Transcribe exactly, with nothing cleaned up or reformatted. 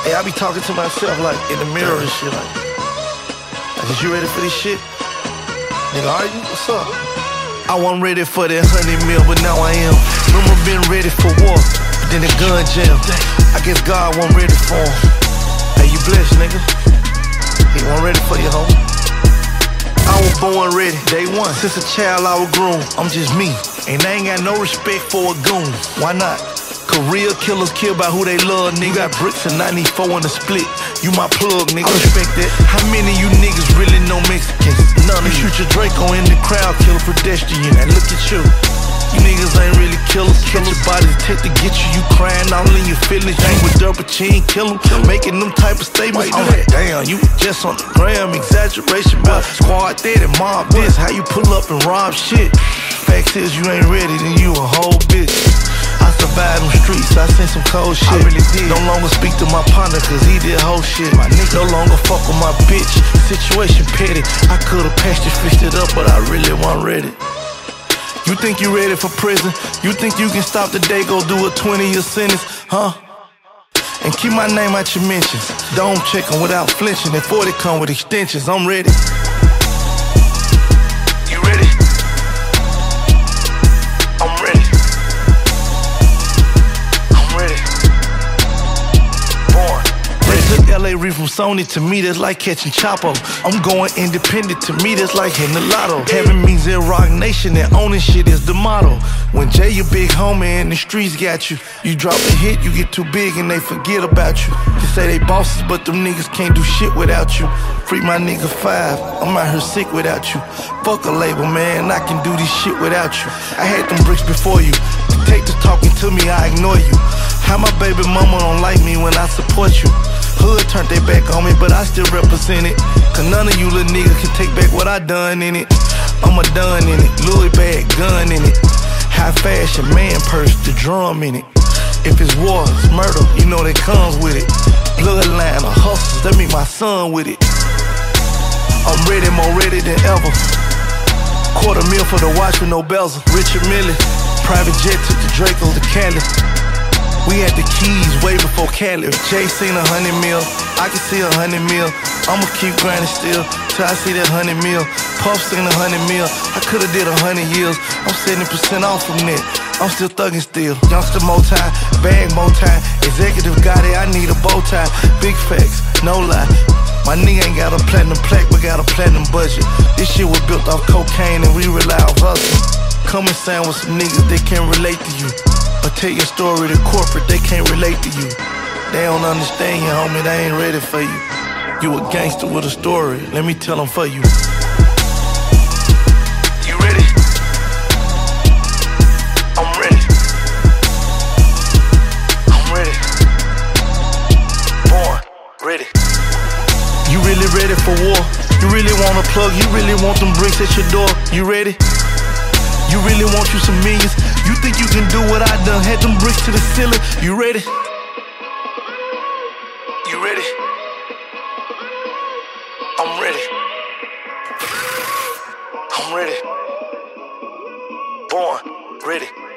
Hey, I be talking to myself like in the mirror and shit like, like, is you ready for this shit? Nigga, are you? What's up? I wasn't ready for that hundred mil, but now I am. Remember been ready for war, but then the gun jam. I guess God wasn't ready for him. Hey, you blessed, nigga. He wasn't ready for you, homie. I was born ready, day one. Since a child I was grown. I'm just me, and I ain't got no respect for a goon. Why not? Cause real killers kill by who they love, nigga. Got bricks and ninety-four in the split. You my plug, nigga. I respect that. How many of you niggas really know Mexicans? None of you. Shoot your Draco in the crowd, kill a pedestrian. And look at you. You niggas ain't really killers. Catch your bodies, take to get you. You crying all in your feelings. You ain't with dirt, but you ain't kill them. Making them type of statements. I'm like, damn, you just on the gram. Exaggeration, but squad that and mob this. How you pull up and rob shit? Facts is you ain't ready, then you a whole bitch. I survived them streets, I seen some cold shit. I really did. No longer speak to my partner, cause he did whole shit. My nigga no longer fuck with my bitch. Situation petty. I could've patched it, fixed it up, but I really wasn't ready. You think you ready for prison? You think you can stop the day, go do a twenty year sentence, huh? And keep my name out your mentions. Dome checking without flinching. And forty come with extensions, I'm ready. You ready? I'm ready. I'm ready. Born. They took L A Reid from Sony, to me that's like catching Chapo. I'm going independent, to me that's like hitting the lotto. Heaven means Rock Nation and owning shit is the motto. When Jay your big homie and the streets got you, you drop a hit, you get too big and they forget about you. They say they bosses, but them niggas can't do shit without you. Free my nigga Five, I'm out here sick without you. Fuck a label, man, I can do this shit without you. I had them bricks before you. To take this talking to me, I ignore you. How my baby mama don't like me when I support you. Hood turned their back on me, but I still represent it. Cause none of you little niggas can take back what I done in it. I'm a done in it, Louis bag, gun in it. High fashion, man purse, the drum in it. If it's war, it's murder, you know that comes with it. Bloodline or hustlers, that mean my son with it. I'm ready, more ready than ever. Quarter mil for the watch with no bezel. Richard Mille, private jet took the Draco to Cali. We had the keys way before Cali. Jay seen a hundred mil, I can see a hundred mil. I'ma keep grinding still till I see that hundred mil. Puff seen a hundred mil, I could've did a hundred years. I'm seventy percent off from that, I'm still thugging still. Youngster more time, bag more time. Executive got it, I need a bow tie. Big facts, no lie. My nigga ain't got a platinum plaque, but got a platinum budget. This shit was built off cocaine and we rely on hustle. Come and sign with some niggas that can relate to you. Or tell your story to corporate, they can't relate to you. They don't understand you, homie, they ain't ready for you. You a gangster with a story, let me tell them for you. You ready? I'm ready. I'm ready. Born, ready. You really ready for war? You really want a plug? You really want them bricks at your door? You ready? You really want you some millions? You think you can do what I done? Had them bricks to the ceiling. You ready? You ready? I'm ready. I'm ready. Born ready.